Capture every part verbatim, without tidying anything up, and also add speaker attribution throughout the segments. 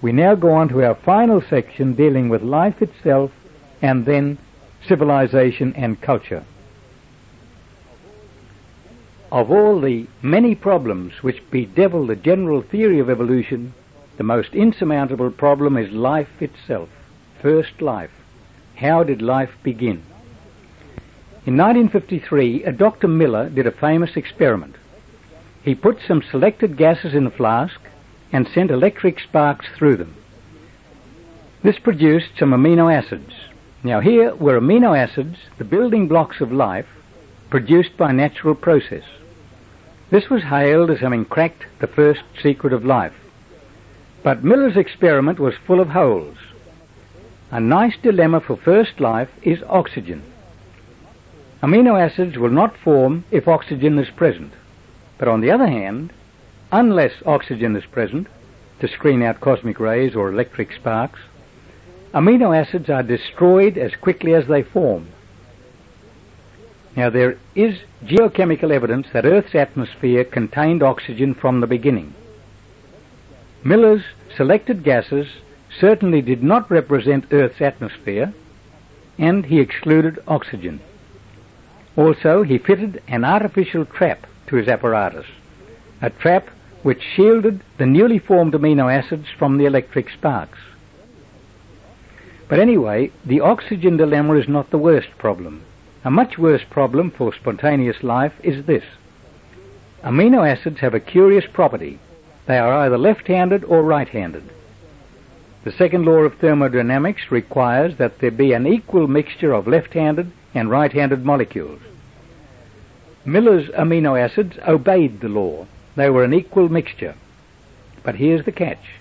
Speaker 1: We now go on to our final section dealing with life itself and then civilization and culture. Of all the many problems which bedevil the general theory of evolution, the most insurmountable problem is life itself. First life. How did life begin? In nineteen fifty-three, a Doctor Miller did a famous experiment. He put some selected gases in a flask and sent electric sparks through them. This produced some amino acids. Now here were amino acids, the building blocks of life, produced by natural process. This was hailed as having cracked the first secret of life. But Miller's experiment was full of holes. A nice dilemma for first life is oxygen. Amino acids will not form if oxygen is present. But on the other hand, unless oxygen is present to screen out cosmic rays or electric sparks, amino acids are destroyed as quickly as they form. Now there is geochemical evidence that Earth's atmosphere contained oxygen from the beginning. Miller's selected gases certainly did not represent Earth's atmosphere, and he excluded oxygen. Also, he fitted an artificial trap to his apparatus, a trap which shielded the newly formed amino acids from the electric sparks. But anyway, the oxygen dilemma is not the worst problem. A much worse problem for spontaneous life is this. Amino acids have a curious property. They are either left-handed or right-handed. The second law of thermodynamics requires that there be an equal mixture of left-handed and right-handed molecules. Miller's amino acids obeyed the law. They were an equal mixture. But here's the catch.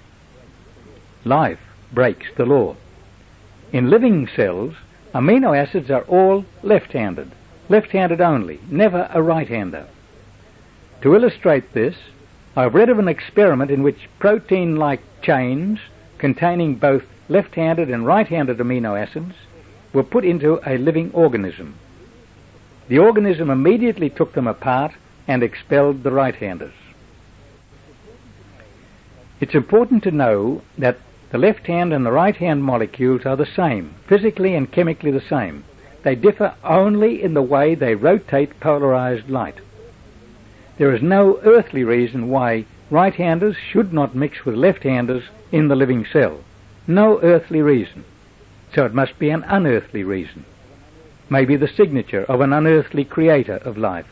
Speaker 1: Life breaks the law. In living cells, amino acids are all left-handed, left-handed only, never a right-hander. To illustrate this, I've read of an experiment in which protein-like chains containing both left-handed and right-handed amino acids were put into a living organism. The organism immediately took them apart and expelled the right-handers. It's important to know that the left-hand and the right-hand molecules are the same, physically and chemically the same. They differ only in the way they rotate polarized light. There is no earthly reason why right-handers should not mix with left-handers in the living cell. No earthly reason. So it must be an unearthly reason. Maybe the signature of an unearthly creator of life.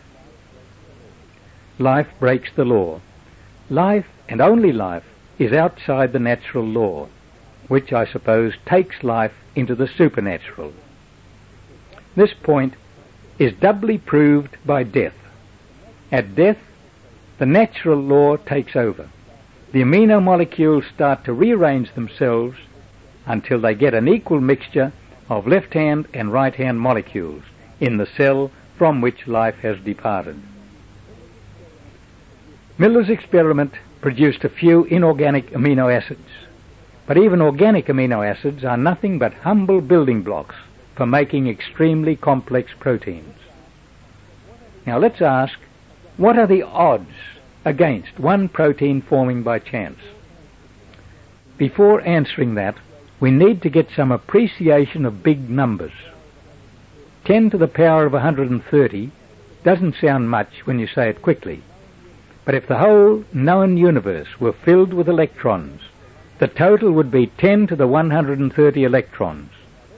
Speaker 1: Life breaks the law. Life, and only life, is outside the natural law, which I suppose takes life into the supernatural. This point is doubly proved by death. At death, the natural law takes over. The amino molecules start to rearrange themselves until they get an equal mixture of left-hand and right-hand molecules in the cell from which life has departed. Miller's experiment produced a few inorganic amino acids, but even organic amino acids are nothing but humble building blocks for making extremely complex proteins. Now let's ask, what are the odds against one protein forming by chance? Before answering that, we need to get some appreciation of big numbers. ten to the power of one hundred thirty doesn't sound much when you say it quickly. But if the whole known universe were filled with electrons, the total would be ten to the one hundred thirty electrons.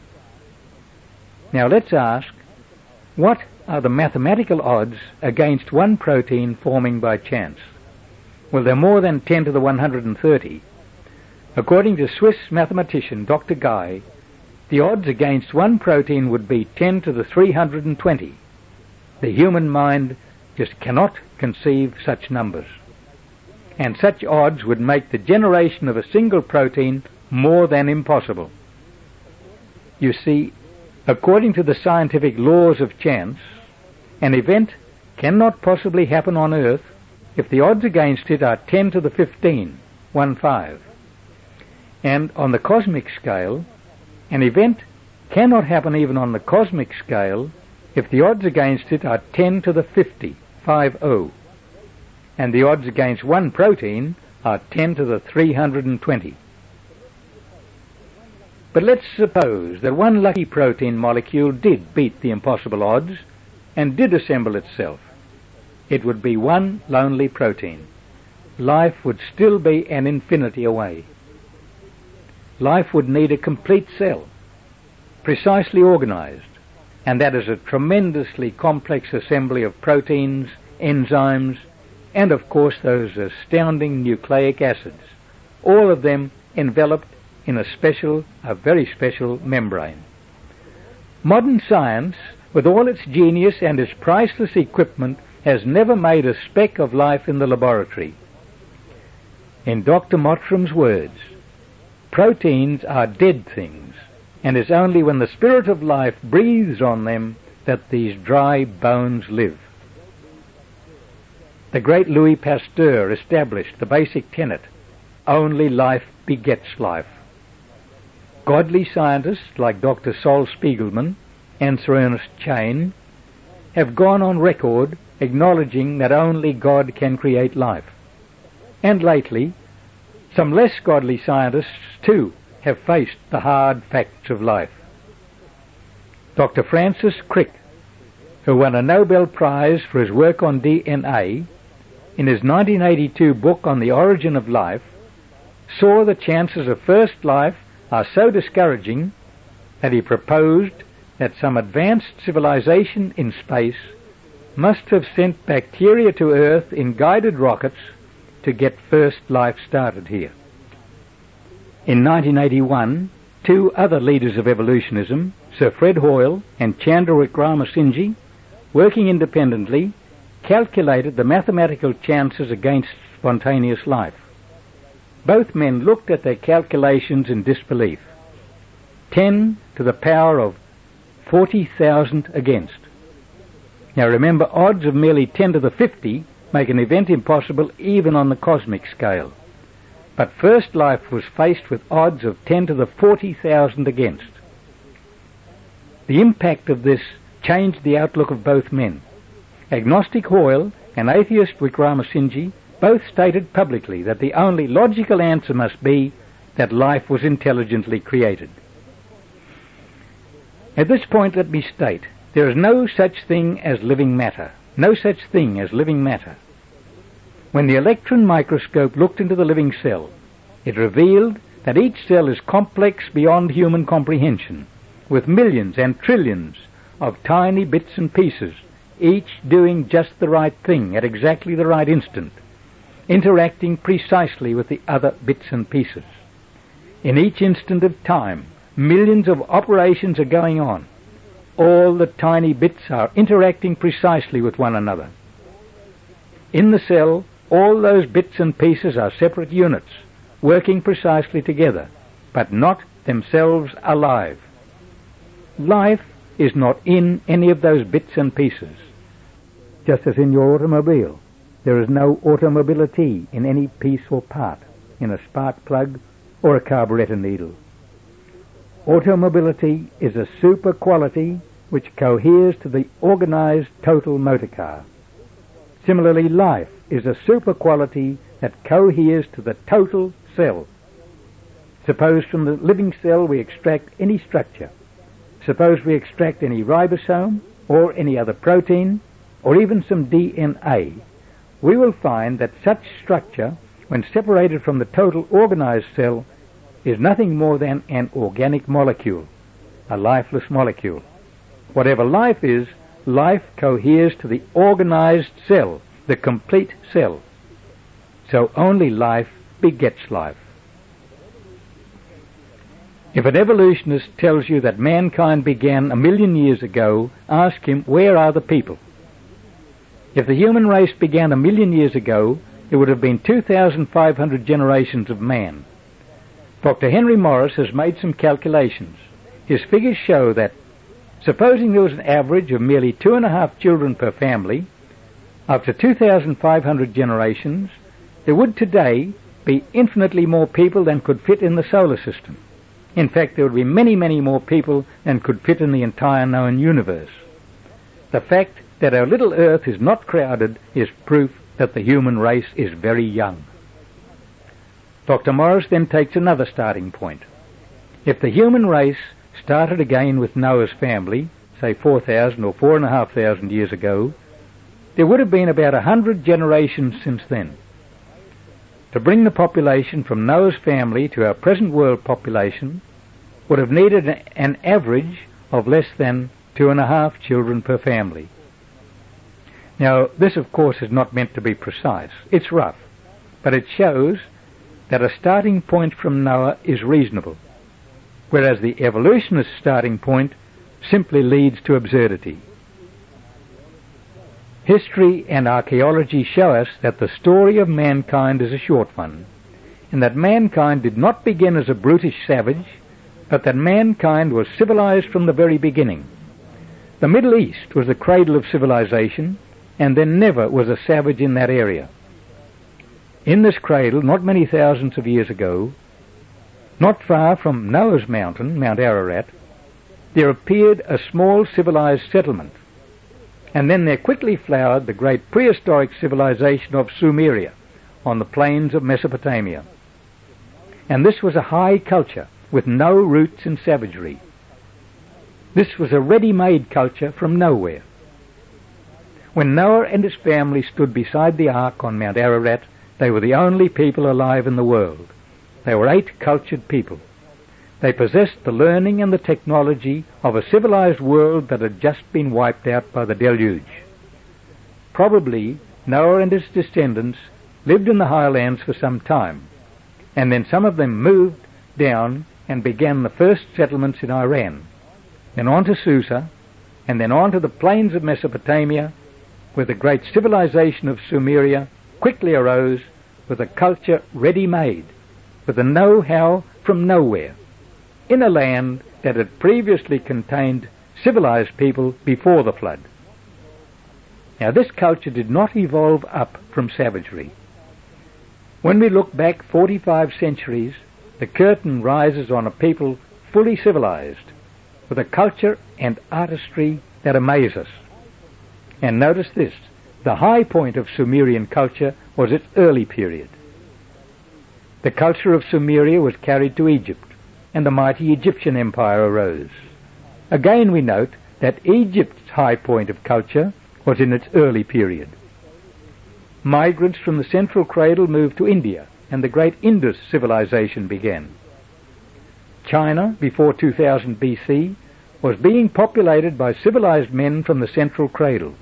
Speaker 1: Now let's ask, what are the mathematical odds against one protein forming by chance? Well, they're more than ten to the one hundred thirty. According to Swiss mathematician Doctor Guy, the odds against one protein would be ten to the three hundred twenty. The human mind just cannot conceive such numbers. And such odds would make the generation of a single protein more than impossible. You see, according to the scientific laws of chance, an event cannot possibly happen on Earth if the odds against it are ten to the fifteen, one five. And on the cosmic scale, an event cannot happen even on the cosmic scale if the odds against it are ten to the fifty, five oh. And the odds against one protein are ten to the three hundred twenty. But let's suppose that one lucky protein molecule did beat the impossible odds and did assemble itself. It would be one lonely protein. Life would still be an infinity away. Life would need a complete cell, precisely organized, and that is a tremendously complex assembly of proteins, enzymes, and of course those astounding nucleic acids, all of them enveloped in a special, a very special membrane. Modern science, with all its genius and its priceless equipment, has never made a speck of life in the laboratory. In Doctor Mottram's words, proteins are dead things, and it's only when the spirit of life breathes on them that these dry bones live. The great Louis Pasteur established the basic tenet, only life begets life. Godly scientists like Doctor Sol Spiegelman and Sir Ernest Chain have gone on record acknowledging that only God can create life. And lately, some less godly scientists, too, have faced the hard facts of life. Doctor Francis Crick, who won a Nobel Prize for his work on D N A, in his nineteen eighty-two book on the origin of life, saw the chances of first life are so discouraging that he proposed that some advanced civilization in space must have sent bacteria to Earth in guided rockets to get first life started here. In nineteen eighty-one, two other leaders of evolutionism, Sir Fred Hoyle and Chandra Wickramasinghe, working independently, calculated the mathematical chances against spontaneous life. Both men looked at their calculations in disbelief. Ten to the power of forty thousand against. Now remember, odds of merely ten to the fifty make an event impossible even on the cosmic scale. But first life was faced with odds of ten to the forty thousand against. The impact of this changed the outlook of both men. Agnostic Hoyle and atheist Wickramasinghe both stated publicly that the only logical answer must be that life was intelligently created. At this point, let me state, there is no such thing as living matter. No such thing as living matter. When the electron microscope looked into the living cell, it revealed that each cell is complex beyond human comprehension, with millions and trillions of tiny bits and pieces, each doing just the right thing at exactly the right instant, interacting precisely with the other bits and pieces. In each instant of time, millions of operations are going on. All the tiny bits are interacting precisely with one another. In the cell, all those bits and pieces are separate units, working precisely together, but not themselves alive. Life is not in any of those bits and pieces. Just as in your automobile, there is no automobility in any piece or part, in a spark plug or a carburetor needle. Automobility is a super quality which coheres to the organized total motor car. Similarly, life is a super quality that coheres to the total cell. Suppose from the living cell we extract any structure. Suppose we extract any ribosome or any other protein or even some D N A. We will find that such structure, when separated from the total organized cell, is nothing more than an organic molecule, a lifeless molecule. Whatever life is, life coheres to the organized cell, the complete cell. So only life begets life. If an evolutionist tells you that mankind began a million years ago, ask him, where are the people? If the human race began a million years ago, there would have been two thousand five hundred generations of man. Doctor Henry Morris has made some calculations. His figures show that, supposing there was an average of merely two and a half children per family, after two thousand five hundred generations, there would today be infinitely more people than could fit in the solar system. In fact, there would be many, many more people than could fit in the entire known universe. The fact that our little Earth is not crowded is proof that the human race is very young. Doctor Morris then takes another starting point. If the human race started again with Noah's family, say four thousand or four and a half thousand years ago, there would have been about a hundred generations since then. To bring the population from Noah's family to our present world population would have needed an average of less than two and a half children per family. Now, this of course is not meant to be precise. It's rough, but it shows that a starting point from Noah is reasonable, whereas the evolutionist starting point simply leads to absurdity. History and archaeology show us that the story of mankind is a short one, and that mankind did not begin as a brutish savage, but that mankind was civilized from the very beginning. The Middle East was the cradle of civilization, and there never was a savage in that area. In this cradle, not many thousands of years ago, not far from Noah's mountain, Mount Ararat, there appeared a small civilized settlement, and then there quickly flowered the great prehistoric civilization of Sumeria on the plains of Mesopotamia. And this was a high culture with no roots in savagery. This was a ready-made culture from nowhere. When Noah and his family stood beside the ark on Mount Ararat, they were the only people alive in the world. They were eight cultured people. They possessed the learning and the technology of a civilized world that had just been wiped out by the deluge. Probably Noah and his descendants lived in the highlands for some time, and then some of them moved down and began the first settlements in Iran, then on to Susa, and then on to the plains of Mesopotamia, where the great civilization of Sumeria quickly arose with a culture ready-made, with a know-how from nowhere, in a land that had previously contained civilized people before the flood. Now, this culture did not evolve up from savagery. When we look back forty-five centuries, the curtain rises on a people fully civilized, with a culture and artistry that amaze us. And notice this, the high point of Sumerian culture was its early period. The culture of Sumeria was carried to Egypt, and the mighty Egyptian empire arose. Again we note that Egypt's high point of culture was in its early period. Migrants from the central cradle moved to India, and the great Indus civilization began. China, before two thousand B C, was being populated by civilized men from the central cradle.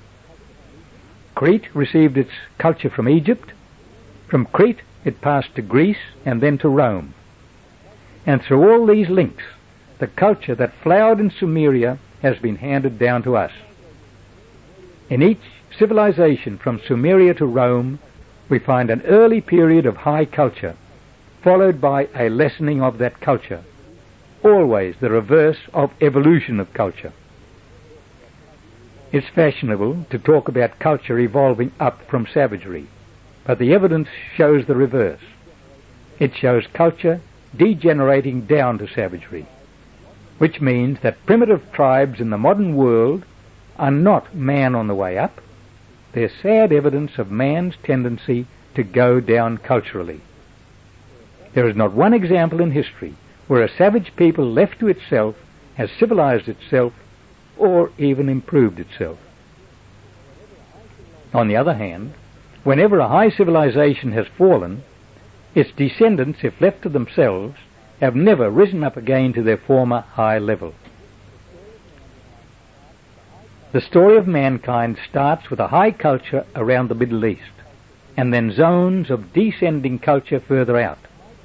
Speaker 1: Crete received its culture from Egypt. From Crete it passed to Greece and then to Rome. And through all these links, the culture that flowered in Sumeria has been handed down to us. In each civilization from Sumeria to Rome, we find an early period of high culture, followed by a lessening of that culture, always the reverse of evolution of culture. It's fashionable to talk about culture evolving up from savagery, but the evidence shows the reverse. It shows culture degenerating down to savagery, which means that primitive tribes in the modern world are not man on the way up. They're sad evidence of man's tendency to go down culturally. There is not one example in history where a savage people left to itself has civilized itself or even improved itself. On the other hand, whenever a high civilization has fallen, its descendants, if left to themselves, have never risen up again to their former high level. The story of mankind starts with a high culture around the Middle East, and then zones of descending culture further out.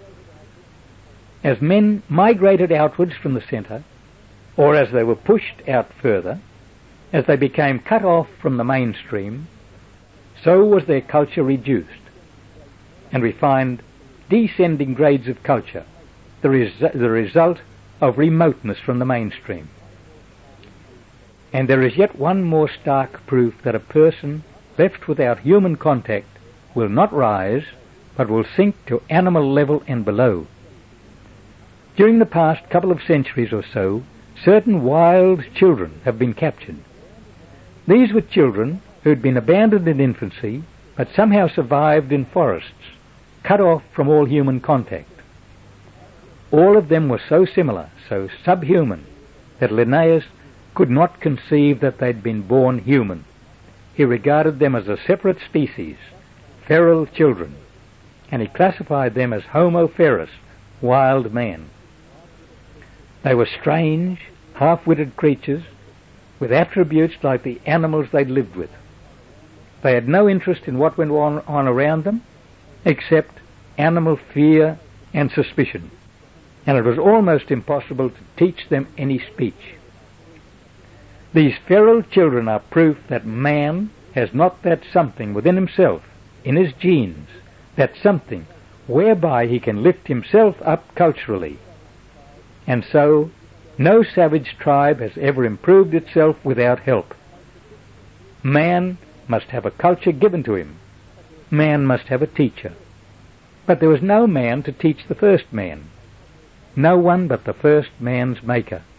Speaker 1: As men migrated outwards from the center, or as they were pushed out further, as they became cut off from the mainstream, so was their culture reduced. And we find descending grades of culture, the, res- the result of remoteness from the mainstream. And there is yet one more stark proof that a person left without human contact will not rise, but will sink to animal level and below. During the past couple of centuries or so, certain wild children have been captured. These were children who had been abandoned in infancy, but somehow survived in forests, cut off from all human contact. All of them were so similar, so subhuman, that Linnaeus could not conceive that they'd been born human. He regarded them as a separate species, feral children, and he classified them as Homo ferus, wild man. They were strange, half-witted creatures with attributes like the animals they'd lived with. They had no interest in what went on, on around them except animal fear and suspicion, and it was almost impossible to teach them any speech. These feral children are proof that man has not that something within himself, in his genes, that something whereby he can lift himself up culturally. And so, no savage tribe has ever improved itself without help. Man must have a culture given to him. Man must have a teacher. But there was no man to teach the first man. No one but the first man's maker.